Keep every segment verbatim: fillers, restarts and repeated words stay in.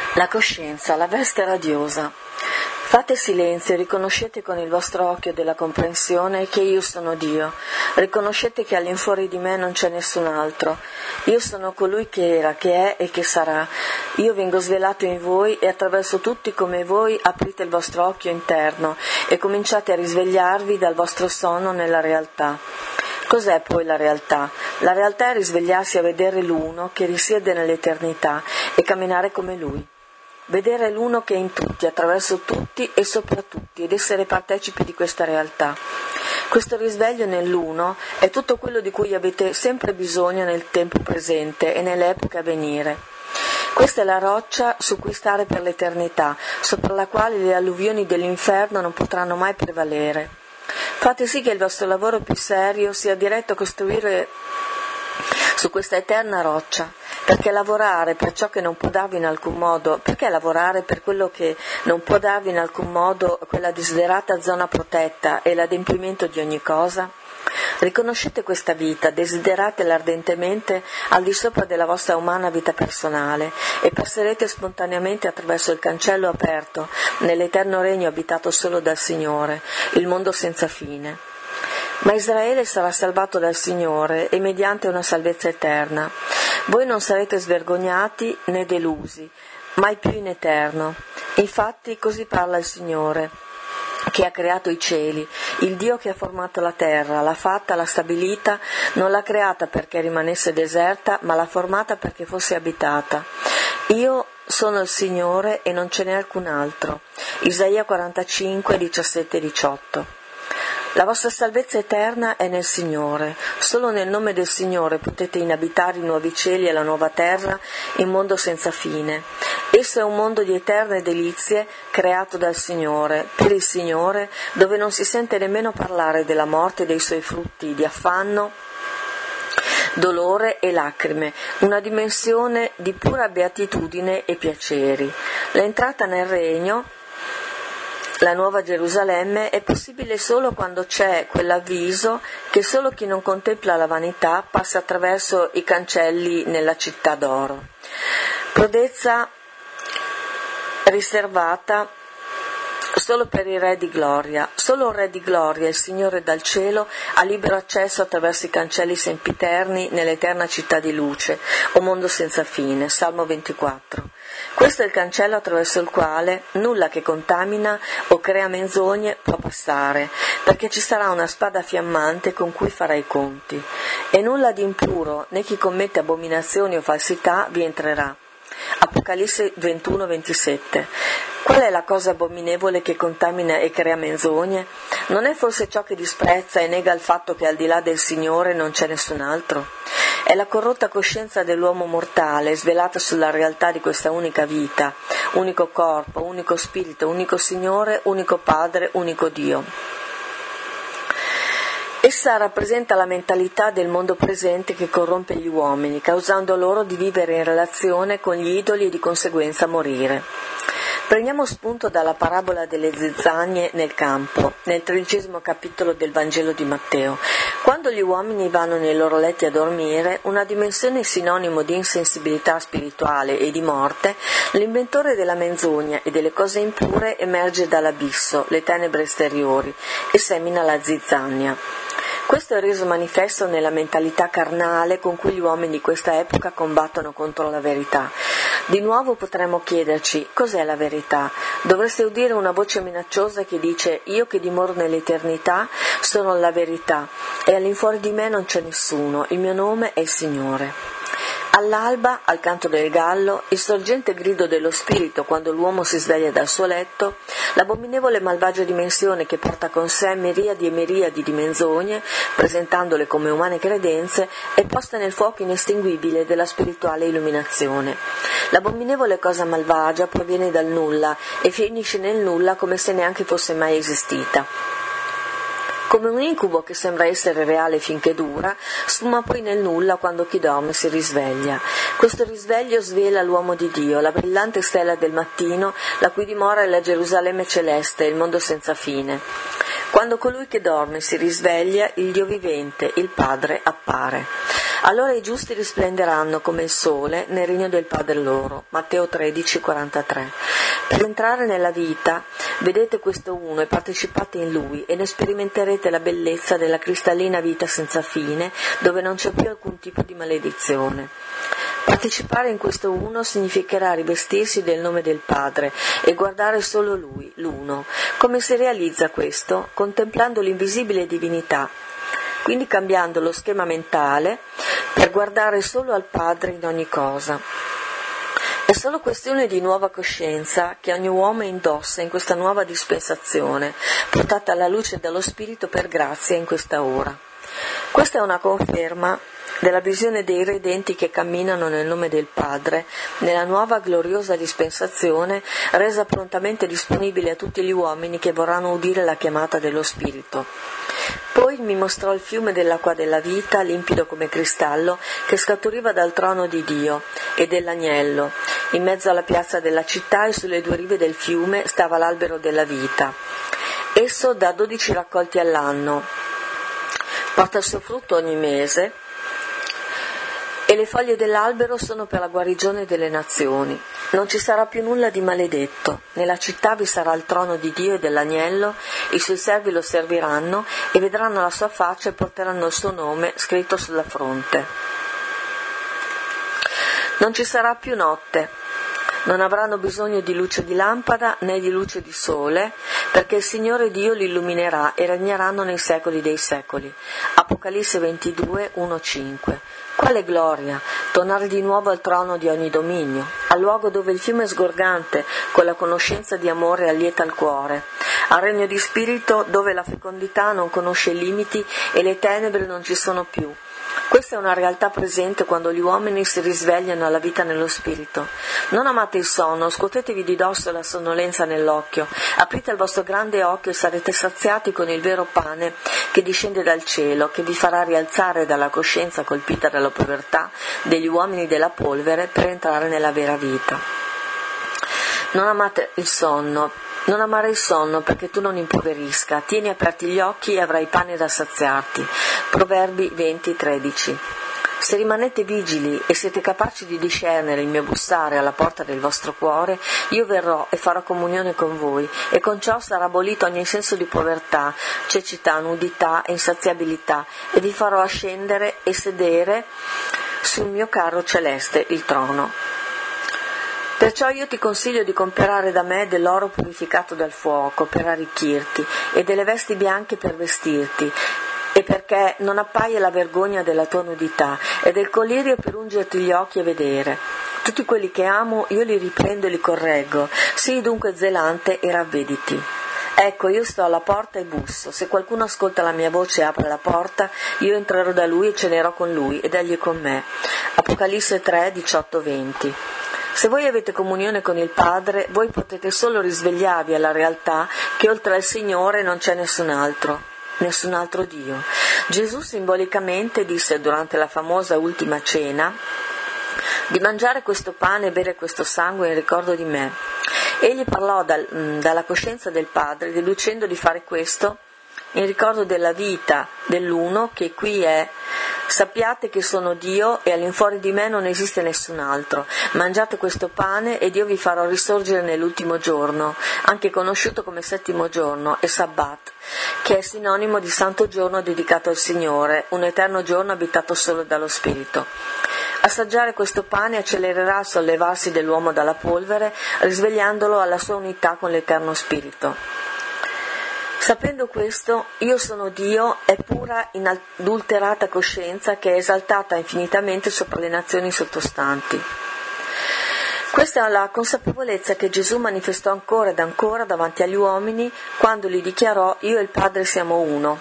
La coscienza, la veste radiosa. Fate silenzio e riconoscete con il vostro occhio della comprensione che io sono Dio. Riconoscete che all'infuori di me non c'è nessun altro. Io sono colui che era, che è e che sarà. Io vengo svelato in voi e attraverso tutti come voi aprite il vostro occhio interno e cominciate a risvegliarvi dal vostro sonno nella realtà. Cos'è poi la realtà? La realtà è risvegliarsi a vedere l'Uno che risiede nell'eternità e camminare come Lui. Vedere l'Uno che è in tutti, attraverso tutti e sopra tutti, ed essere partecipi di questa realtà. Questo risveglio nell'Uno è tutto quello di cui avete sempre bisogno nel tempo presente e nelle epoche a venire. Questa è la roccia su cui stare per l'eternità, sopra la quale le alluvioni dell'inferno non potranno mai prevalere. Fate sì che il vostro lavoro più serio sia diretto a costruire su questa eterna roccia, perché lavorare per ciò che non può darvi in alcun modo, perché lavorare per quello che non può darvi in alcun modo quella desiderata zona protetta e l'adempimento di ogni cosa? Riconoscete questa vita, desideratela ardentemente al di sopra della vostra umana vita personale e passerete spontaneamente attraverso il cancello aperto nell'eterno regno abitato solo dal Signore, il mondo senza fine. Ma Israele sarà salvato dal Signore e mediante una salvezza eterna. Voi non sarete svergognati né delusi, mai più in eterno. Infatti così parla il Signore, che ha creato i cieli, il Dio che ha formato la terra, l'ha fatta, l'ha stabilita, non l'ha creata perché rimanesse deserta, ma l'ha formata perché fosse abitata. Io sono il Signore e non ce n'è alcun altro. Isaia quarantacinque, diciassette e diciotto. La vostra salvezza eterna è nel Signore. Solo nel nome del Signore potete inabitare i nuovi cieli e la nuova terra, il mondo senza fine. Esso è un mondo di eterne delizie creato dal Signore, per il Signore, dove non si sente nemmeno parlare della morte e dei suoi frutti di affanno, dolore e lacrime, una dimensione di pura beatitudine e piaceri. L'entrata nel regno, la nuova Gerusalemme, è possibile solo quando c'è quell'avviso che solo chi non contempla la vanità passa attraverso i cancelli nella città d'oro. Prodezza riservata solo per il Re di Gloria. Solo il Re di Gloria, il Signore dal cielo, ha libero accesso attraverso i cancelli sempiterni nell'eterna città di luce, o mondo senza fine. Salmo ventiquattro. Questo è il cancello attraverso il quale nulla che contamina o crea menzogne può passare, perché ci sarà una spada fiammante con cui farà i conti. E nulla di impuro, né chi commette abominazioni o falsità vi entrerà. Apocalisse ventuno ventisette. Qual è la cosa abominevole che contamina e crea menzogne? Non è forse ciò che disprezza e nega il fatto che al di là del Signore non c'è nessun altro? È la corrotta coscienza dell'uomo mortale, svelata sulla realtà di questa unica vita, unico corpo, unico spirito, unico Signore, unico Padre, unico Dio. Essa rappresenta la mentalità del mondo presente che corrompe gli uomini, causando loro di vivere in relazione con gli idoli e di conseguenza morire. Prendiamo spunto dalla parabola delle zizzagne nel campo, nel tredicesimo capitolo del Vangelo di Matteo. Quando gli uomini vanno nei loro letti a dormire, una dimensione sinonimo di insensibilità spirituale e di morte, l'inventore della menzogna e delle cose impure emerge dall'abisso, le tenebre esteriori, e semina la zizzania. Questo è reso manifesto nella mentalità carnale con cui gli uomini di questa epoca combattono contro la verità. Di nuovo potremmo chiederci: cos'è la verità? Dovreste udire una voce minacciosa che dice: io che dimoro nell'eternità sono la verità e all'infuori di me non c'è nessuno, il mio nome è il Signore. All'alba, al canto del gallo, il sorgente grido dello spirito quando l'uomo si sveglia dal suo letto, l'abominevole e malvagia dimensione che porta con sé miriadi e miriadi di menzogne, presentandole come umane credenze, è posta nel fuoco inestinguibile della spirituale illuminazione. L'abominevole cosa malvagia proviene dal nulla e finisce nel nulla come se neanche fosse mai esistita. Come un incubo che sembra essere reale finché dura, sfuma poi nel nulla quando chi dorme si risveglia. Questo risveglio svela l'uomo di Dio, la brillante stella del mattino, la cui dimora è la Gerusalemme celeste, il mondo senza fine. Quando colui che dorme si risveglia, il Dio vivente, il Padre, appare. Allora i giusti risplenderanno come il sole nel regno del Padre loro. Matteo tredici, quarantatré. Per entrare nella vita, vedete questo uno e partecipate in lui e ne sperimenterete la bellezza della cristallina vita senza fine, dove non c'è più alcun tipo di maledizione. Partecipare in questo uno significherà rivestirsi del nome del Padre e guardare solo lui, l'uno. Come si realizza questo? Contemplando l'invisibile divinità, quindi cambiando lo schema mentale per guardare solo al Padre in ogni cosa. È solo questione di nuova coscienza che ogni uomo indossa in questa nuova dispensazione, portata alla luce dallo Spirito per grazia in questa ora. Questa è una conferma della visione dei redenti che camminano nel nome del Padre, nella nuova gloriosa dispensazione resa prontamente disponibile a tutti gli uomini che vorranno udire la chiamata dello Spirito. Poi mi mostrò il fiume dell'acqua della vita, limpido come cristallo, che scaturiva dal trono di Dio e dell'agnello. In mezzo alla piazza della città e sulle due rive del fiume stava l'albero della vita. Esso dà dodici raccolti all'anno, porta il suo frutto ogni mese, e le foglie dell'albero sono per la guarigione delle nazioni. Non ci sarà più nulla di maledetto. Nella città vi sarà il trono di Dio e dell'agnello, i suoi servi lo serviranno e vedranno la sua faccia e porteranno il suo nome scritto sulla fronte. Non ci sarà più notte. Non avranno bisogno di luce di lampada né di luce di sole, perché il Signore Dio li illuminerà e regneranno nei secoli dei secoli. Apocalisse ventidue, uno cinque. Quale gloria! Tornare di nuovo al trono di ogni dominio, al luogo dove il fiume sgorgante con la conoscenza di amore allieta il cuore, al regno di spirito dove la fecondità non conosce limiti e le tenebre non ci sono più. Questa è una realtà presente quando gli uomini si risvegliano alla vita nello spirito. Non amate il sonno, scuotetevi di dosso la sonnolenza nell'occhio, aprite il vostro grande occhio e sarete saziati con il vero pane che discende dal cielo, che vi farà rialzare dalla coscienza colpita dalla povertà degli uomini della polvere per entrare nella vera vita. Non amate il sonno, non amare il sonno perché tu non impoverisca, tieni aperti gli occhi e avrai pane da saziarti. Proverbi venti, tredici. Se rimanete vigili e siete capaci di discernere il mio bussare alla porta del vostro cuore, io verrò e farò comunione con voi, e con ciò sarà abolito ogni senso di povertà, cecità, nudità e insaziabilità, e vi farò ascendere e sedere sul mio carro celeste, il trono. Perciò io ti consiglio di comprare da me dell'oro purificato dal fuoco per arricchirti e delle vesti bianche per vestirti, e perché non appaia la vergogna della tua nudità, e del colirio per ungerti gli occhi e vedere. Tutti quelli che amo io li riprendo e li correggo, sii dunque zelante e ravvediti. Ecco, io sto alla porta e busso, se qualcuno ascolta la mia voce e apre la porta, io entrerò da lui e cenerò con lui ed egli con me. Apocalisse tre, diciotto, venti. Se voi avete comunione con il Padre, voi potete solo risvegliarvi alla realtà che oltre al Signore non c'è nessun altro. Nessun altro Dio. Gesù simbolicamente disse durante la famosa ultima cena di mangiare questo pane e bere questo sangue in ricordo di me. Egli parlò dal, dalla coscienza del Padre, deducendo di fare questo in ricordo della vita dell'uno che qui è. Sappiate che sono Dio e all'infuori di me non esiste nessun altro. Mangiate questo pane ed io vi farò risorgere nell'ultimo giorno, anche conosciuto come settimo giorno, e Sabbat, che è sinonimo di santo giorno dedicato al Signore, un eterno giorno abitato solo dallo Spirito. Assaggiare questo pane accelererà il sollevarsi dell'uomo dalla polvere, risvegliandolo alla sua unità con l'Eterno Spirito. Sapendo questo, io sono Dio è pura inadulterata coscienza che è esaltata infinitamente sopra le nazioni sottostanti. Questa è la consapevolezza che Gesù manifestò ancora ed ancora davanti agli uomini quando gli dichiarò: io e il Padre siamo uno.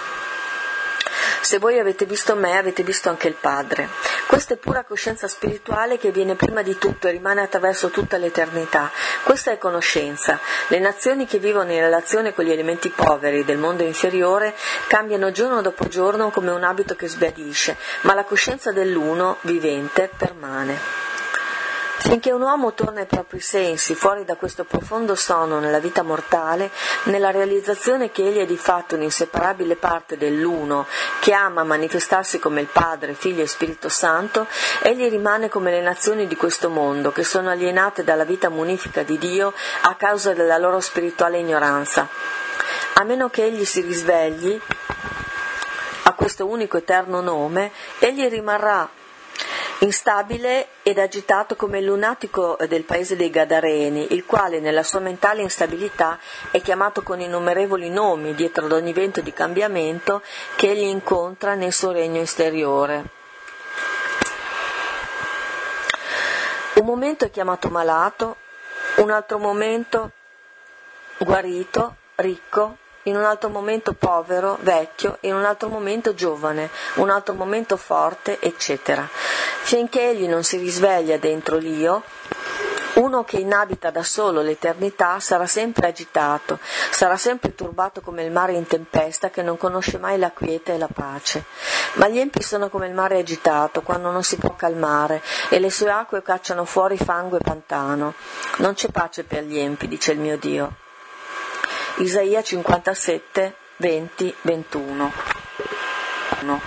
Se voi avete visto me, avete visto anche il Padre. Questa è pura coscienza spirituale che viene prima di tutto e rimane attraverso tutta l'eternità. Questa è conoscenza. Le nazioni che vivono in relazione con gli elementi poveri del mondo inferiore cambiano giorno dopo giorno come un abito che sbiadisce, ma la coscienza dell'uno vivente permane. Finché un uomo torna ai propri sensi, fuori da questo profondo sonno nella vita mortale, nella realizzazione che egli è di fatto un'inseparabile parte dell'Uno, che ama manifestarsi come il Padre, Figlio e Spirito Santo, egli rimane come le nazioni di questo mondo, che sono alienate dalla vita munifica di Dio a causa della loro spirituale ignoranza. A meno che egli si risvegli a questo unico eterno nome, egli rimarrà instabile ed agitato come il lunatico del paese dei Gadareni, il quale nella sua mentale instabilità è chiamato con innumerevoli nomi dietro ad ogni vento di cambiamento che egli incontra nel suo regno esteriore. Un momento è chiamato malato, un altro momento guarito, ricco, in un altro momento povero, vecchio, in un altro momento giovane, un altro momento forte, eccetera. Finché egli non si risveglia dentro l'Io, uno che inabita da solo l'eternità sarà sempre agitato, sarà sempre turbato come il mare in tempesta che non conosce mai la quiete e la pace. Ma gli empi sono come il mare agitato quando non si può calmare e le sue acque cacciano fuori fango e pantano. Non c'è pace per gli empi, dice il mio Dio. Isaia cinquantasette, venti, ventuno. No.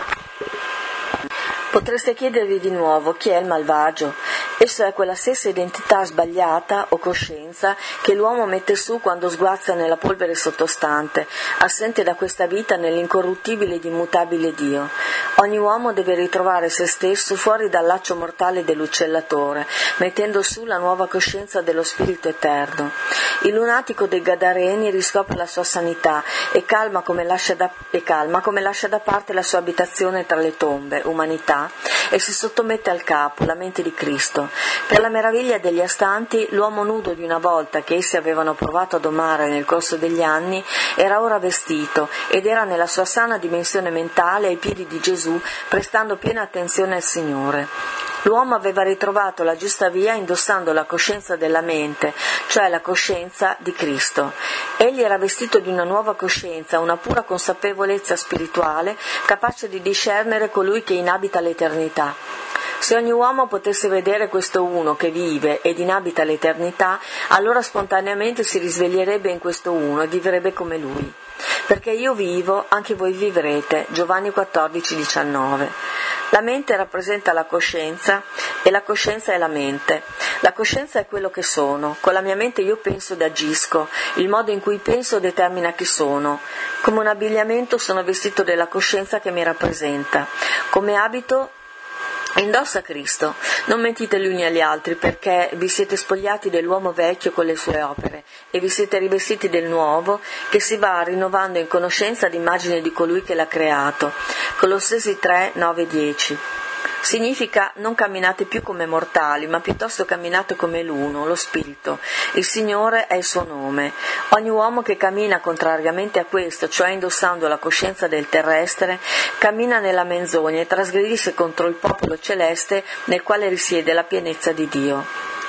Potreste chiedervi di nuovo chi è il malvagio. Esso è quella stessa identità sbagliata o coscienza che l'uomo mette su quando sguazza nella polvere sottostante, assente da questa vita nell'incorruttibile ed immutabile Dio. Ogni uomo deve ritrovare se stesso fuori dal laccio mortale dell'uccellatore, mettendo su la nuova coscienza dello Spirito eterno. Il lunatico dei Gadareni riscopre la sua sanità e calma come lascia da, e calma come lascia da parte la sua abitazione tra le tombe, umanità, e si sottomette al capo, la mente di Cristo. Per la meraviglia degli astanti, l'uomo nudo di una volta che essi avevano provato a domare nel corso degli anni era ora vestito ed era nella sua sana dimensione mentale ai piedi di Gesù, prestando piena attenzione al Signore. L'uomo aveva ritrovato la giusta via indossando la coscienza della mente, cioè la coscienza di Cristo. Egli era vestito di una nuova coscienza, una pura consapevolezza spirituale, capace di discernere colui che inabita l'eternità. Se ogni uomo potesse vedere questo uno che vive ed inabita l'eternità, allora spontaneamente si risveglierebbe in questo uno e vivrebbe come lui. Perché io vivo, anche voi vivrete. Giovanni quattordici, diciannove. La mente rappresenta la coscienza e la coscienza è la mente. La coscienza è quello che sono. Con la mia mente io penso ed agisco. Il modo in cui penso determina chi sono. Come un abbigliamento sono vestito della coscienza che mi rappresenta. Come abito indossa Cristo. Non mentite gli uni agli altri, perché vi siete spogliati dell'uomo vecchio con le sue opere e vi siete rivestiti del nuovo, che si va rinnovando in conoscenza d'immagine di colui che l'ha creato. Colossesi tre, nove, dieci. Significa non camminate più come mortali, ma piuttosto camminate come l'uno, lo Spirito. Il Signore è il suo nome. Ogni uomo che cammina contrariamente a questo, cioè indossando la coscienza del terrestre, cammina nella menzogna e trasgredisce contro il popolo celeste nel quale risiede la pienezza di Dio.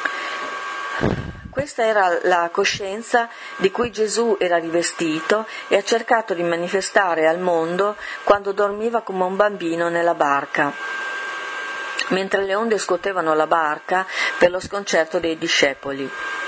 Questa era la coscienza di cui Gesù era rivestito e ha cercato di manifestare al mondo quando dormiva come un bambino nella barca, mentre le onde scuotevano la barca per lo sconcerto dei discepoli.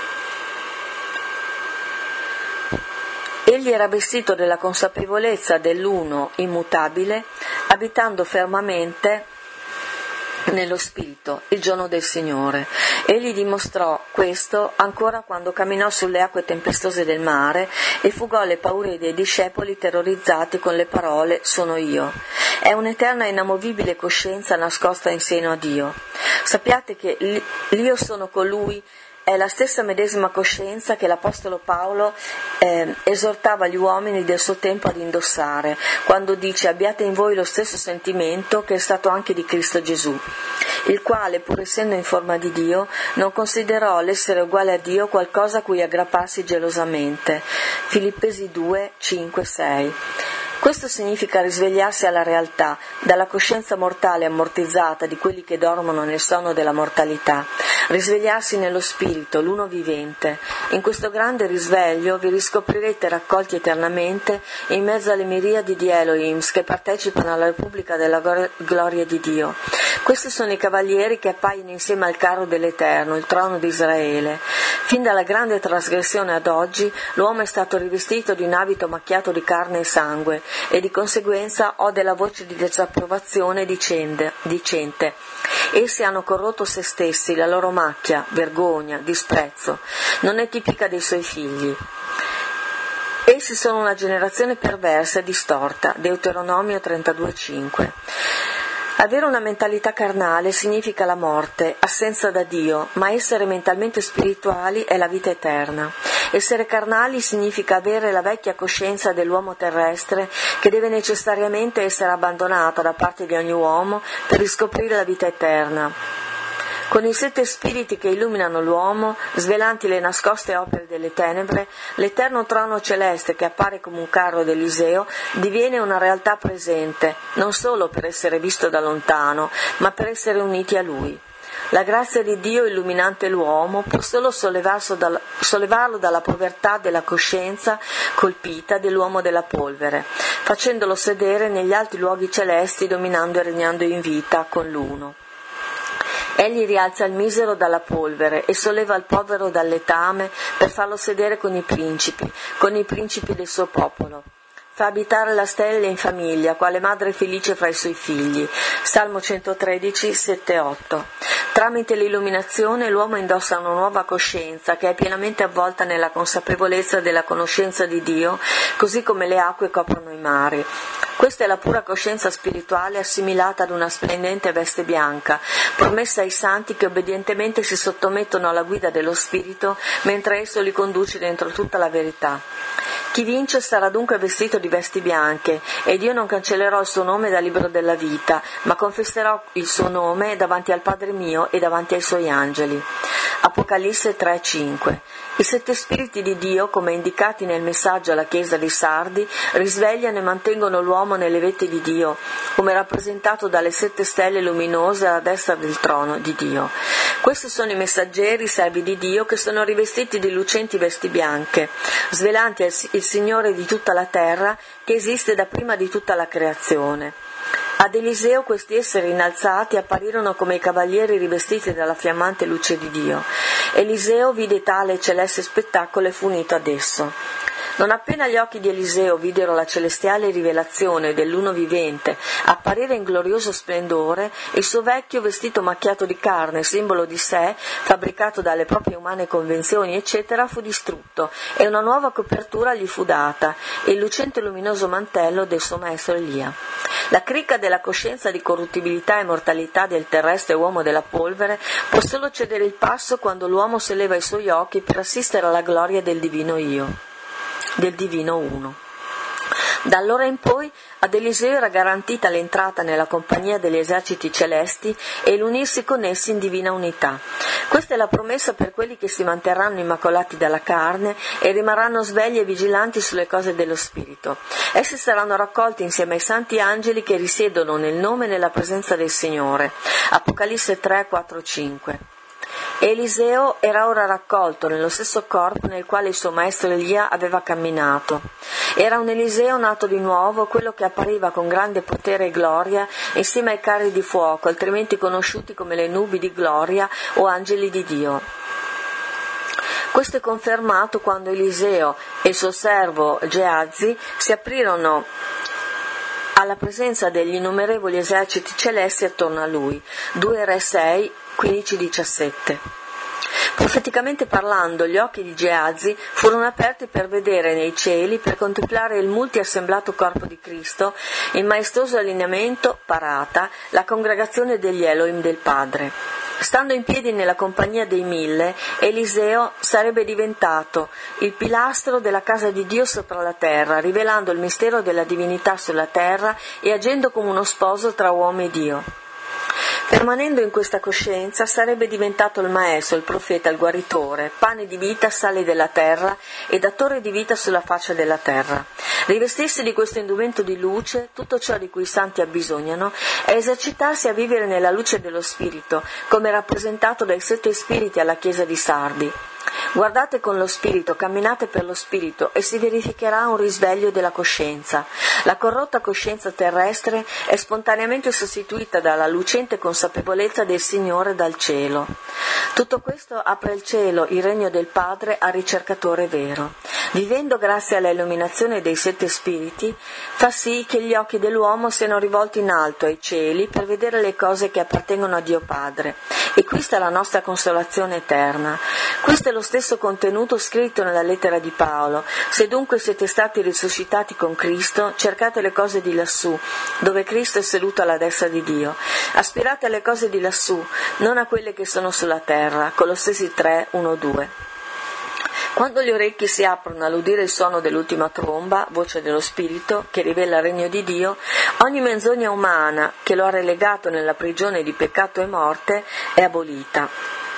Egli era vestito della consapevolezza dell'uno immutabile, abitando fermamente nello Spirito il giorno del Signore. Egli dimostrò questo ancora quando camminò sulle acque tempestose del mare e fugò le paure dei discepoli terrorizzati con le parole «Sono io». È un'eterna e inamovibile coscienza nascosta in seno a Dio. Sappiate che l'Io sono colui è la stessa medesima coscienza che l'Apostolo Paolo eh, esortava gli uomini del suo tempo ad indossare, quando dice abbiate in voi lo stesso sentimento che è stato anche di Cristo Gesù, il quale, pur essendo in forma di Dio, non considerò l'essere uguale a Dio qualcosa a cui aggrapparsi gelosamente. Filippesi due, cinque, sei. Questo significa risvegliarsi alla realtà, dalla coscienza mortale ammortizzata di quelli che dormono nel sonno della mortalità, risvegliarsi nello spirito, l'uno vivente. In questo grande risveglio vi riscoprirete raccolti eternamente in mezzo alle miriadi di Elohims che partecipano alla Repubblica della gloria di Dio. Questi sono i cavalieri che appaiono insieme al carro dell'Eterno, il trono di Israele. Fin dalla grande trasgressione ad oggi, l'uomo è stato rivestito di un abito macchiato di carne e sangue, e di conseguenza ode la voce di disapprovazione dicende, dicente: essi hanno corrotto se stessi, la loro macchia, vergogna, disprezzo, non è tipica dei suoi figli. Essi sono una generazione perversa e distorta. Deuteronomio trentadue cinque. Avere una mentalità carnale significa la morte, assenza da Dio, ma essere mentalmente spirituali è la vita eterna. Essere carnali significa avere la vecchia coscienza dell'uomo terrestre che deve necessariamente essere abbandonata da parte di ogni uomo per riscoprire la vita eterna. Con i sette spiriti che illuminano l'uomo, svelanti le nascoste opere delle tenebre, l'eterno trono celeste che appare come un carro d'Eliseo diviene una realtà presente, non solo per essere visto da lontano, ma per essere uniti a Lui. La grazia di Dio illuminante l'uomo può solo sollevarlo dalla povertà della coscienza colpita dell'uomo della polvere, facendolo sedere negli alti luoghi celesti, dominando e regnando in vita con l'uno. Egli rialza il misero dalla polvere e solleva il povero dal letame per farlo sedere con i principi, con i principi del suo popolo. Fa abitare la stella in famiglia, quale madre felice fra i suoi figli. Salmo centotredici, sette otto. Tramite l'illuminazione l'uomo indossa una nuova coscienza che è pienamente avvolta nella consapevolezza della conoscenza di Dio, così come le acque coprono i mari. Questa è la pura coscienza spirituale assimilata ad una splendente veste bianca, promessa ai santi che obbedientemente si sottomettono alla guida dello Spirito mentre esso li conduce dentro tutta la verità. Chi vince sarà dunque vestito di vesti bianche, ed io non cancellerò il suo nome dal libro della vita, ma confesserò il suo nome davanti al Padre mio e davanti ai suoi angeli. Apocalisse tre cinque. I sette spiriti di Dio, come indicati nel messaggio alla chiesa di Sardi, risvegliano e mantengono l'uomo nelle vette di Dio, come rappresentato dalle sette stelle luminose alla destra del trono di Dio. Questi sono i messaggeri, servi di Dio, che sono rivestiti di lucenti vesti bianche, svelanti il Signore di tutta la terra, che esiste da prima di tutta la creazione. Ad Eliseo questi esseri innalzati apparirono come i cavalieri rivestiti dalla fiammante luce di Dio. Eliseo vide tale celeste spettacolo e fu unito ad esso. Non appena gli occhi di Eliseo videro la celestiale rivelazione dell'uno vivente apparire in glorioso splendore, il suo vecchio vestito macchiato di carne, simbolo di sé, fabbricato dalle proprie umane convenzioni, eccetera, fu distrutto e una nuova copertura gli fu data, il lucente e luminoso mantello del suo maestro Elia. La cricca della coscienza di corruttibilità e mortalità del terrestre uomo della polvere può solo cedere il passo quando l'uomo solleva i suoi occhi per assistere alla gloria del divino Io, del divino Uno. Da allora in poi ad Eliseo era garantita l'entrata nella compagnia degli eserciti celesti e l'unirsi con essi in divina unità. Questa è la promessa per quelli che si manterranno immacolati dalla carne e rimarranno svegli e vigilanti sulle cose dello Spirito. Essi saranno raccolti insieme ai santi angeli che risiedono nel nome e nella presenza del Signore. Apocalisse tre quattro cinque. Eliseo era ora raccolto nello stesso corpo nel quale il suo maestro Elia aveva camminato. Era un Eliseo nato di nuovo, quello che appariva con grande potere e gloria insieme ai carri di fuoco, altrimenti conosciuti come le nubi di gloria o angeli di Dio. Questo è confermato quando Eliseo e il suo servo Geazi si aprirono alla presenza degli innumerevoli eserciti celesti attorno a lui. due Re sei quindici diciassette. Profeticamente parlando, gli occhi di Geazi furono aperti per vedere nei cieli, per contemplare il multiassemblato corpo di Cristo, in maestoso allineamento, parata, la congregazione degli Elohim del Padre. Stando in piedi nella compagnia dei mille, Eliseo sarebbe diventato il pilastro della casa di Dio sopra la terra, rivelando il mistero della divinità sulla terra e agendo come uno sposo tra uomo e Dio. Permanendo in questa coscienza sarebbe diventato il maestro, il profeta, il guaritore, pane di vita, sale della terra e datore di vita sulla faccia della terra. Rivestirsi di questo indumento di luce, tutto ciò di cui i santi abbisognano, è esercitarsi a vivere nella luce dello Spirito, come rappresentato dai sette spiriti alla chiesa di Sardi. Guardate con lo Spirito, camminate per lo Spirito e si verificherà un risveglio della coscienza. La corrotta coscienza terrestre è spontaneamente sostituita dalla lucente consapevolezza del Signore dal cielo. Tutto questo apre il cielo, il regno del Padre, al ricercatore vero. Vivendo grazie alla illuminazione dei sette spiriti, fa sì che gli occhi dell'uomo siano rivolti in alto ai cieli per vedere le cose che appartengono a Dio Padre. E questa è la nostra consolazione eterna. Questo è lo stesso contenuto scritto nella lettera di Paolo. Se dunque siete stati risuscitati con Cristo, cercate le cose di lassù, dove Cristo è seduto alla destra di Dio. Aspirate alle cose di lassù, non a quelle che sono sulla terra. Colossesi tre, uno due. Quando gli orecchi si aprono all'udire il suono dell'ultima tromba, voce dello Spirito, che rivela il regno di Dio, ogni menzogna umana che lo ha relegato nella prigione di peccato e morte è abolita.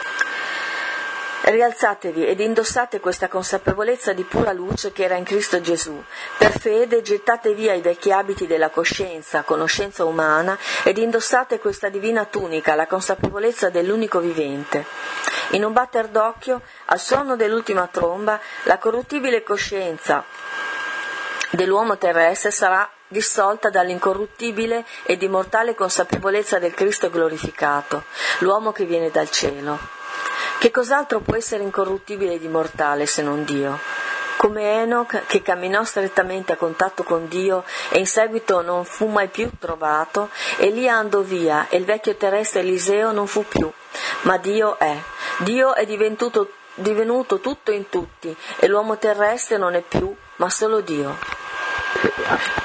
Rialzatevi ed indossate questa consapevolezza di pura luce che era in Cristo Gesù. Per fede gettate via i vecchi abiti della coscienza, conoscenza umana, ed indossate questa divina tunica, la consapevolezza dell'unico vivente. In un batter d'occhio, al suono dell'ultima tromba, la corruttibile coscienza dell'uomo terrestre sarà dissolta dall'incorruttibile ed immortale consapevolezza del Cristo glorificato, l'uomo che viene dal cielo. Che cos'altro può essere incorruttibile ed immortale se non Dio? Come Enoch, che camminò strettamente a contatto con Dio e in seguito non fu mai più trovato, Elia andò via e il vecchio terrestre Eliseo non fu più, ma Dio è. Dio è divenuto, divenuto tutto in tutti e l'uomo terrestre non è più, ma solo Dio.